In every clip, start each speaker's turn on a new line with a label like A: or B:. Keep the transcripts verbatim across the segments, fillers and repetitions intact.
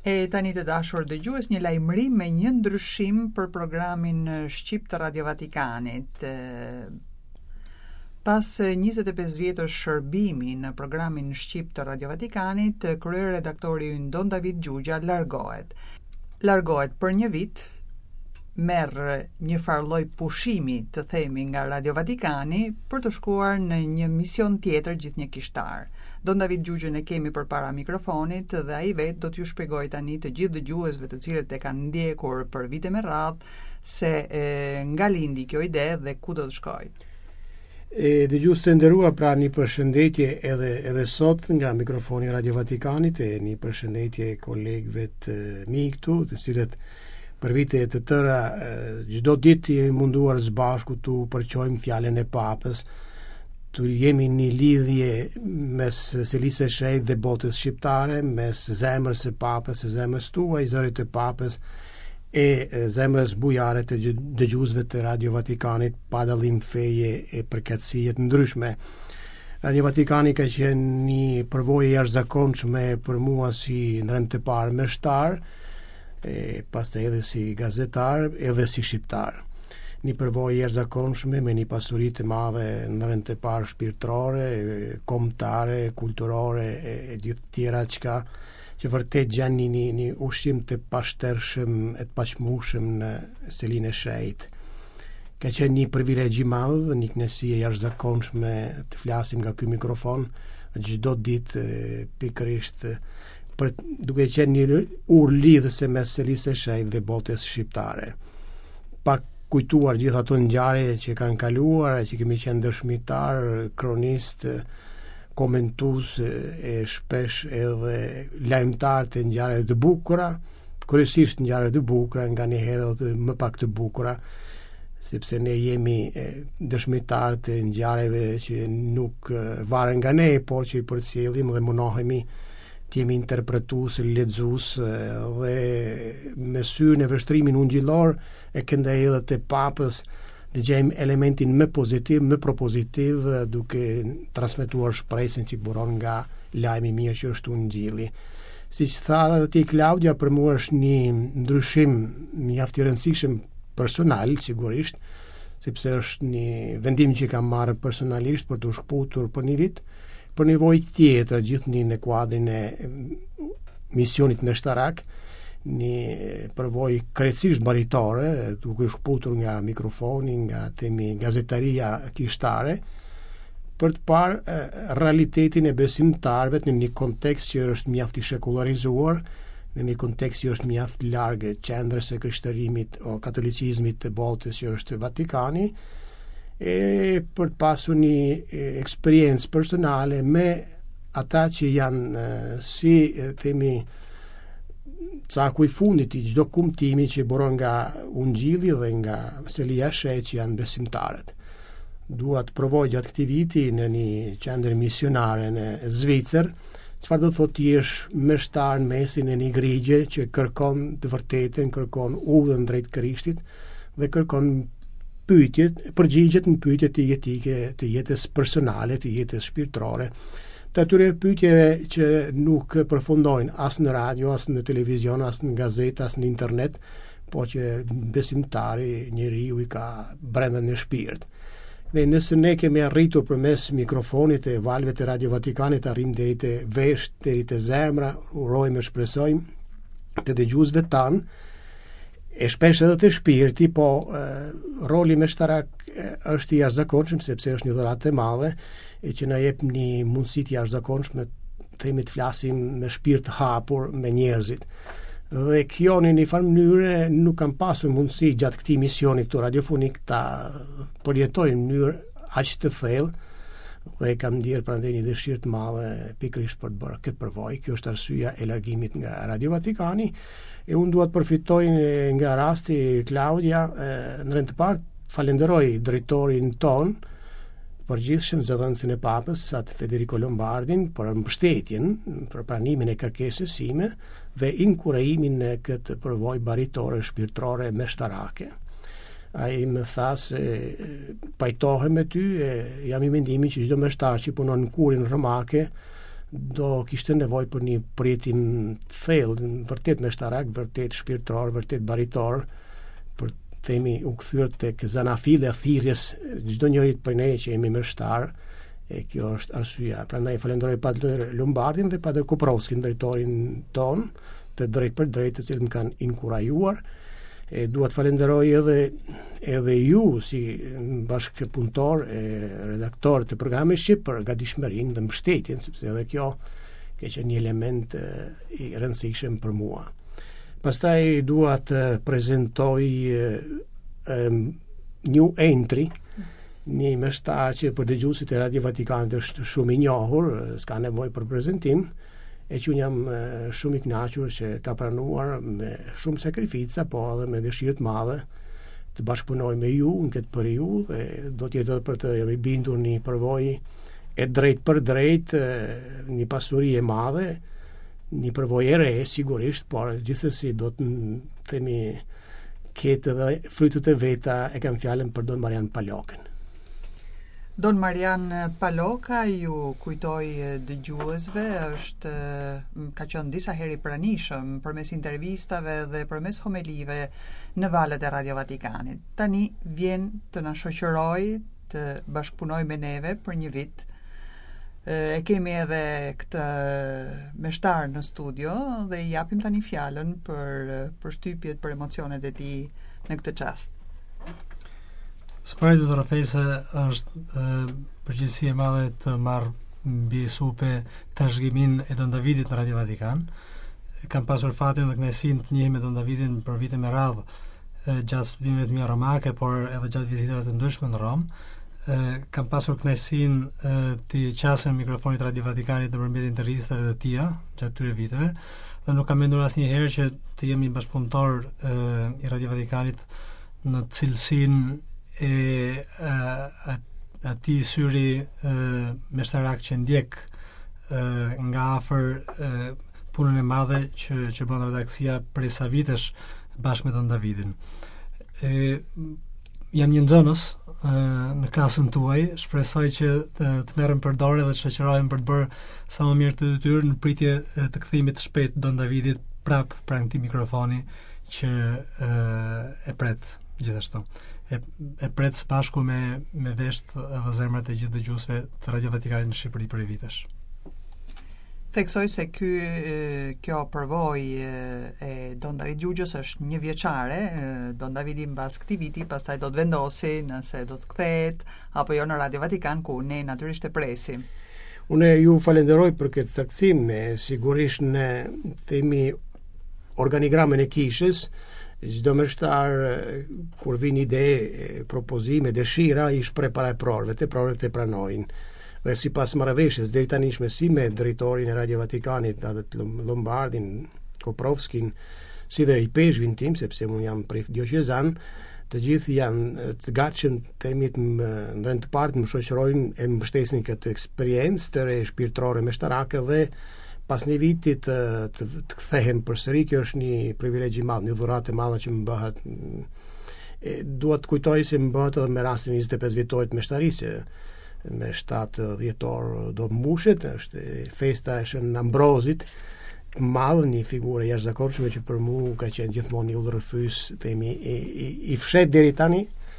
A: E tani të dashur dëgjues, një lajmërim me një ndryshim për programin shqip të Radio Vatikanit. Pas njëzet e pesë vjetësh shërbimi në programin shqip të Radio Vatikanit, kryeredaktori ynë Don David Gjugja largohet. Largohet për një vit, merr një farlloj pushimi të themi nga Radio Vatikani për të shkuar në një mision tjetër gjithnjëkishtar. Don David Gjugjen e kemi përpara mikrofonit dhe ai vetë do t'ju shpjegojë tani të gjithë dëgjuesve të cilët e kanë ndjekur për vite me radhë se e, nga lindi kjo ide dhe ku do të shkojë.
B: E dëgjues të nderuar, pra një përshëndetje edhe edhe sot nga mikrofoni Radio Vatikanit, e një përshëndetje kolegëve të mi këtu, të cilët për vite të tëra çdo ditë jemi munduar së bashku të përqojmë fjalën e Papës. Tu jemi një lidhje mes Selisë së Shenjtë dhe botës shqiptare, mes zemrës së Papës, së zemrës tuaj, zërit të Papës e zemrës bujare të dëgjuesve të Radio Vatikanit, pa dallim feje e përkatësie të ndryshme. Radio Vatikani ka qenë një përvojë e jashtëzakonshme për mua si ndërtë parë mestar, e pastaj edhe si gazetar, edhe si shqiptar. Një përvojë jashtëzakonshme me një pasuri të madhe në rënd të parë shpirtërore, kombëtare, kulturore e gjithë tjera çka që vërtet janë një, një, një ushqim të pashtershëm e të paqmueshëm në Selinë e Shenjtë. Ka qenë një privilegj i madh, një kënaqësi e jashtëzakonshme të flasim nga ky mikrofon çdo ditë pikërisht për duke qenë një urë lidhëse mes Selisë së Shenjtë dhe botës shqiptare. Pak kujtuar gjithë ato ngjarje që kanë kaluar, që kemi qenë dëshmitar, kronist, komentues e shpesh edhe lajmtar të ngjarjeve të bukura, kryesisht ngjarjeve të bukura, nganjëherë edhe më pak të bukura, sepse ne jemi dëshmitar të ngjarjeve që nuk varen nga ne, por që i përcjellim dhe mundohemi të jemi interpretues, lexues dhe me syrin e vështrimin ungjillor e këndej edhe të Papës dëgjojmë elementin më pozitiv, më propozitiv, duke transmetuar shpresën që buron nga lajmi i mirë që është ungjilli. Siç tha edhe ti Klaudia, për mua është një ndryshim mjaft i rëndësishëm personal, sigurisht, sepse është një vendim që kam marrë personalisht për të shkputur për një vit, për nevojë tjetër gjithnjë në kuadrin e misionit meshtarak, një përvojë krejtësisht baritore, duke shkputur nga mikrofoni, nga temi gazetaria kishtare, për të parë eh, realitetin e besimtarëve në një kontekst që është mjaft i shekularizuar, në një kontekst që është mjaft larg qendrës së krishtërimit o katolicizmit të botës që është Vatikani, e për të pasur një eksperiencë personale me ata që janë eh, si eh, themi caku i fundit i çdo kumtimi që buron nga ungjilli dhe nga Selia e Shenjtë që janë besimtarët. Dua të provoj gjatë këtij viti në një qendër misionare në Zvicër, çfarë do të thotë të jesh meshtar në mesin e një grigje që kërkon të vërtetën, kërkon udhën drejt Krishtit dhe kërkon pyetjet, përgjigjet në pyetjet jetike, të jetës personale, të jetës shpirtërore. Të atyre pyetjeve që nuk përfundojnë as në radio, as në televizion, as në gazetë, as në internet, po që besimtari njeriu i ka brenda në shpirt. Dhe nëse ne kemi arritur përmes mikrofonit e valve të Radio Vatikanit arrim deri te vesh, deri te zemra, urojmë e shpresojmë të dëgjuesve tanë, e shpesh edhe të shpirti, po e, roli meshtarak është i jashtëzakonshëm sepse është një dhuratë e madhe e që na jep një mundësi të jashtëzakonshme themi të flasim me shpirt hapur me njerëzit. Dhe kjo në një farë mënyrë nuk kam pasur mundësi gjatë këtij misioni këtu radiofonik ta përjetoj në mënyrë aq të thellë dhe kam ndjerë prandaj një dëshirë të madhe pikërisht për të bërë këtë përvojë. Kjo është arsyeja e largimit nga Radio Vatikani e unë dua të përfitoj nga rasti Klaudia, në rend të parë falenderoj drejtorin ton përgjithshëm zëdhënësin e Papës, atë Federico Lombardin, për mbështetjen, për pranimin e kërkesës sime dhe inkurajimin në këtë përvojë baritore shpirtërore meshtarake. Ai më tha se pajtohem me ty, e jam i mendimit që çdo meshtar që punon në kurin romake do kishte nevojë për një përjetim thellë, vërtet meshtarak, vërtet shpirtëror, vërtet baritor, për themi u kthyer tek zanafile e thirrjes çdo njëri prej ne që jemi meshtar. E kjo është arsyeja. Prandaj falenderoj Padre Lombardin dhe Padre Koprovskin, drejtorin ton, të drejt për drejt, të cilët më kanë inkurajuar. E dua të falenderoj edhe edhe ju si bashkëpunëtor e redaktor të programit shqip për gatishmërinë dhe mbështetjen, sepse edhe kjo ka qenë një element e, i rëndësishëm për mua. Pastaj dua të prezantoj new entry, një meshtar që për dëgjuesit e Radio Vatikanit është shumë i njohur, s'ka nevojë për prezantim, e që unë jam shumë i kënaqur që ka pranuar me shumë sakrifica, po edhe me dëshirë të madhe të bashkëpunoj me ju në këtë periudhë, dhe do të jetë për të jam i bindur një përvojë e drejt për drejt, një pasuri e madhe, një përvojë e re sigurisht, por gjithsesi do të themi ketë dhe frytet e veta. E kam fjalën për Don Marian Palokën.
A: Don Marian Paloka, ju kujtoj dëgjuesve, është ka qenë disa herë i pranishëm përmes intervistave dhe përmes homilive në valët e Radio Vatikanit. Tani vjen të na shoqëroj, të bashkëpunoj me neve për një vit. E kemi edhe këtë meshtar në studio dhe i japim tani fjalën për përshtypjet, për emocionet e tij në këtë çast.
C: Spiritu të rafejse është përgjithësi e madhe të marrë mbi supe të shgimin e Don Davidit në Radio Vatikan. Kam pasur fatin dhe kënaqësinë të njohim me Don Davidin për vite me radhë gjatë studimeve të mia romake, por edhe gjatë vizitave të ndryshme në Rom. Kam pasur kënaqësinë të qasem mikrofonit Radio Vatikanit nëpërmjet intervistave të tija gjatë këtyre viteve, dhe nuk kam menduar asnjëherë që të jemi bashkëpunëtor i Radio Vatikanit në cilësinë e ati syri meshtarak që ndjek e, nga afër punën e madhe që, që bën redaksia prej sa vitesh bashkë me Don Davidin. E, jam një nxënës në klasën tuaj, shpresoj që të, të merrem për dorë dhe të shoqërohem për të bërë sa më mirë të detyrë në pritje të kthimit të shpejt Don Davidit prap pranë këtij mikrofoni që e, e pret gjithashtu. E, e pret së bashku me, me vesht dhe zemrat e gjithë dëgjuesve të Radio Vatikanit në Shqipëri për vitesh.
A: Theksoj se ky, kjo përvojë e Don David Gjugjës është një vjeçare. Don Davidi mbas këtij viti pastaj do të vendosi nëse do të kthehet apo jo në Radio Vatikan, ku ne natyrisht e presim.
B: Unë ju falenderoj për këtë saksim, sigurisht në themi organigramën e kishës. Çdo meshtar kur vin ide, propozime, dëshira, i shpreh para prorëve, të prorët të pranojnë. Dhe sipas marrëveshjes deri tani si me drejtorin e Radio Vatikanit, atë Lombardin, Koprovskin, si dhe i peshvin tim, sepse unë jam prej diocezan, të gjithë janë të gatshëm të emit në rend të partë më shoqërojnë e më mbështesin këtë eksperiencë të re shpirtërore meshtarake, dhe pas një viti të, të, të kthehem përsëri. Kjo është një privilegj i madh, një dhuratë e madhe që më bëhet. E, dua të kujtoj se më bëhet edhe me rastin njëzet e pesë vjetorit meshtarisë, me shtatë dhjetor do mbushet, është festa e Shën Ambrozit, madh, një figurë jashtëzakonshme që për mua ka qenë gjithmonë një udhërfys, themi i, i, i fshet deri tani,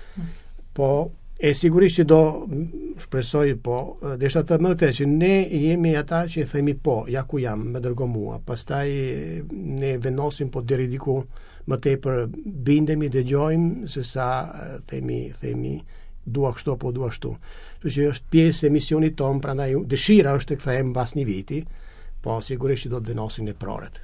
B: po e sigurisht që do shpresoj, po desha të më të që ne jemi ata që themi po, ja ku jam, më dërgo mua, pastaj ne vendosim po deri diku më tepër bindemi, dëgjojmë se sa themi themi dua kështu po dua ashtu. Kështu që është pjesë e misionit ton, prandaj dëshira është të kthehem pas një viti, po sigurisht që do të vendosin e prorët.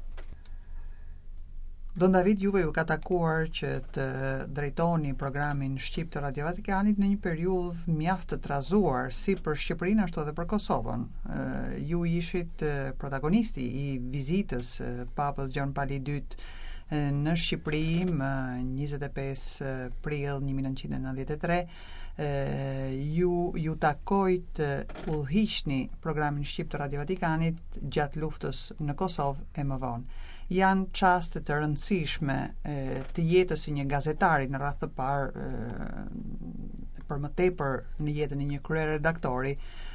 A: Don David, juve ju ka takuar që të drejtoni programin shqip të Radio Vatikanit në një periudhë mjaft të trazuar, si për Shqipërinë ashtu edhe për Kosovën. Ju ishit protagonisti i vizitës Papës Gjon Pali dytë në Shqipëri më njëzet e pesë prill një mijë nëntëqind e nëntëdhjetë e tre. Ju, ju takojt udhëhiqni programin shqip të Radio Vatikanit gjatë luftës në Kosovë e më vonë. Janë çaste të rëndësishme e, të jetës së një gazetari në radhë të parë, për më tepër në jetën e një kryeredaktori,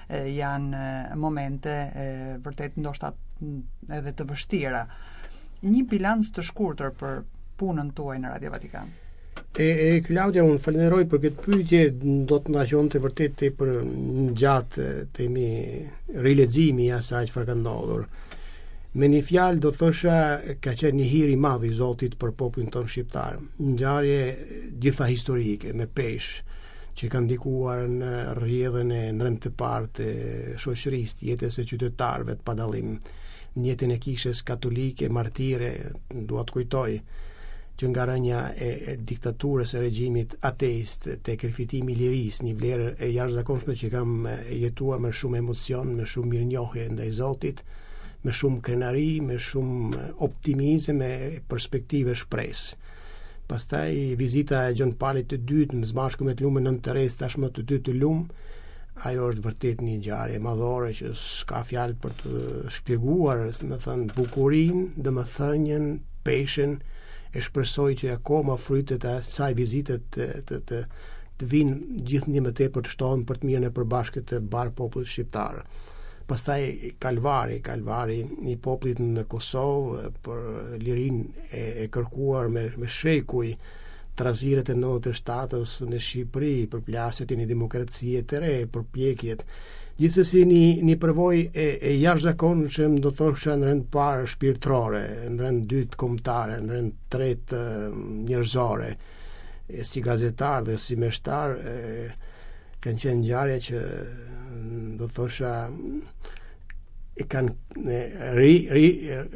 A: e, janë e, momente e, vërtet ndoshta edhe të vështira. Një bilanc të shkurtër për punën tuaj në Radio Vatikan.
B: E, e Claudia, unë falenderoj për këtë pyetje, do të na qonte vërtet te për gjatë temi rileximi i asaj çfarë ka ndodhur. Me një fjalë do thosha ka qenë një hir i madh i Zotit për popullin tonë shqiptar. Ngjarje gjitha historike me peshë që kanë ndikuar në rrjedhën e ndërmjet të parë të shoqërisë, jetës së qytetarëve pa dallim, në jetën e kishës katolike martire, dua të kujtoj që nga rënja e, e diktaturës e regjimit ateist tek rifitimi i lirisë, një vlerë e jashtëzakonshme që kam jetuar me shumë emocion, me shumë mirënjohje ndaj Zotit, me shumë krenari, me shumë optimizëm e perspektive shpresë. Pastaj vizita e Gjon Palit të dytë në zbashku me të lumë nën Teres, tashmë të dytë të lumë, ajo është vërtet një ngjarje madhore që s'ka fjalë për të shpjeguar, më thënë, bukurinë, domethënien, peshën. E shpresoj që akoma frytet e asaj vizite të të të, të vinë gjithnjë më tepër të shtohen për të mirën e përbashkët të bar popullit shqiptar. Pastaj kalvari, kalvari i popullit në Kosovë për lirinë e, e kërkuar me, me shekuj, traziret e nëntëdhjetë e shtatës në Shqipëri, për plasjet e një demokracie të re, për pjekjet. Gjithsesi një, një përvoj e, e jashtëzakonshme, do thosha në rend parë shpirtërore, në rend dytë kombëtare, në rend tretë njerëzore, e, si gazetar dhe si meshtar, e, kanë qenë ngjarje që do thosha e kanë ri ri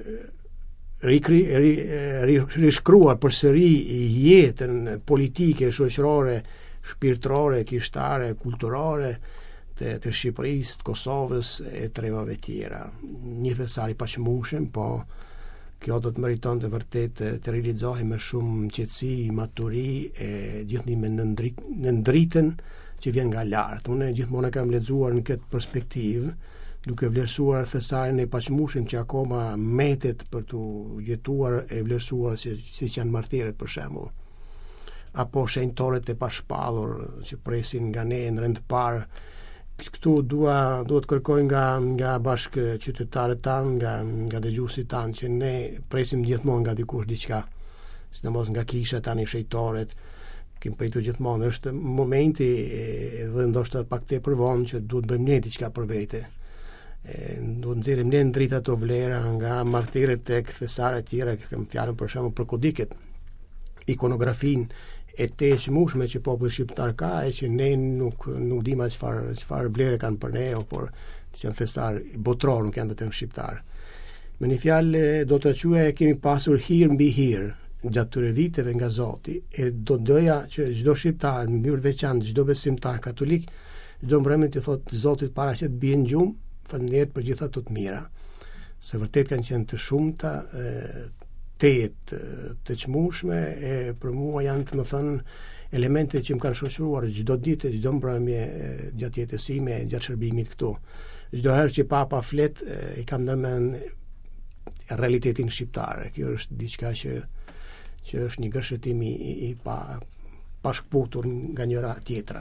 B: rikri ri, ri, rishkruar përsëri jetën politike, shoqërore, shpirtërore, kishtare, kulturore të, të Shqipërisë, të Kosovës e trevave tjera. Një thesar i paqëmueshëm, po kjo do të meriton të vërtet të, të realizohej me shumë qetësi, maturi e gjithnjë me në ndritën që vjen nga lartë. Unë gjithmonë e kam lexuar në këtë perspektivë, duke vlerësuar thesarin e paqëmueshëm që akoma metet për të jetuar e vlerësuar si, si që janë martirët për shembull. Apo shenjtorët e pashpallur që presin nga ne në rend parë. Këtu dua duhet kërkoj nga nga bashkë qytetarët tanë, nga nga dëgjuesit tanë që ne presim gjithmonë nga dikush diçka, sidomos nga kisha tani shenjtorët. Kim pritur gjithmonë, është momenti edhe ndoshta pak tepër vonë që duhet bëjmë ne diçka për vete. E, duhet nxjerrim ne ndrita ato vlera nga martirët tek thesare të tjera, kam fjalën për shembull për kodiket, ikonografinë e të çmueshme që populli shqiptar ka, e që ne nuk nuk dimë as çfarë çfarë vlere kanë për ne, por që janë thesar botror, nuk janë vetëm shqiptar. Me një fjalë do të quaj kemi pasur hir mbi hir gjatë këtyre viteve nga Zoti, e do doja që çdo shqiptar, në mënyrë veçantë çdo besimtar katolik, çdo mbrëmje të thotë Zotit para që të bien gjumë, falënderit për gjitha ato të mira. Se vërtet kanë qenë të shumta, të jetë të çmueshme, e për mua janë, të më thënë, elemente që më kanë shoqëruar çdo ditë, çdo mbrëmje gjatë jetës sime, gjatë shërbimit këtu. Çdo herë që papa flet, i kam ndërmend realitetin shqiptar. Kjo është diçka që që është një gërshëtim i, i pa, pa shkputur nga njëra tjetra.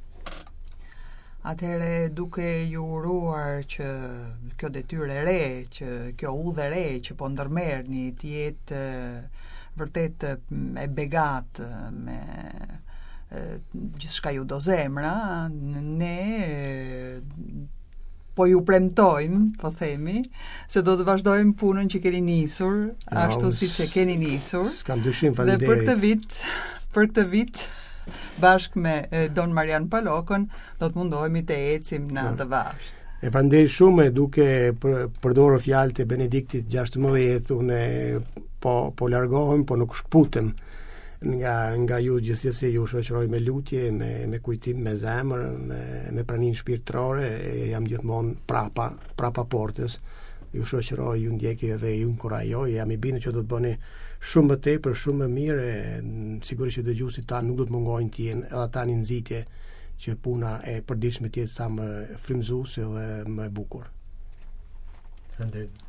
A: Atëherë, duke ju uruar që kjo detyrë e re, që kjo udhë e re që po ndërmerrni të jetë vërtet e begat me gjithçka ju do zemra, ne po ju premtojmë, po themi, se do të vazhdojmë punën që keni nisur, no, ashtu siç e keni nisur.
B: S'kam dyshim, faleminderit.
A: Dhe për këtë vit, për këtë vit bashkë me Don Marian Palokën do të mundohemi të ecim në atë vash.
B: E faleminderit shumë, duke për, përdorur fjalët e Benediktit gjashtëmbëdhjetë, unë po po largohem, po nuk shkputem nga nga ju gjithsesi, ju shoqëroj me lutje, me me kujtim, me zemër, me me praninë shpirtërore, e jam gjithmonë prapa, prapa portës. Ju shoqëroj, ju ndjeki dhe ju inkurajoj, jam i bindur që do të bëni shumë më tepër, shumë më mirë, sigurisht që dëgjuesit tanë nuk do të mungojnë të jenë edhe ata në nxitje që puna e përditshme të jetë sa më frymëzuese dhe më e bukur.
C: Faleminderit.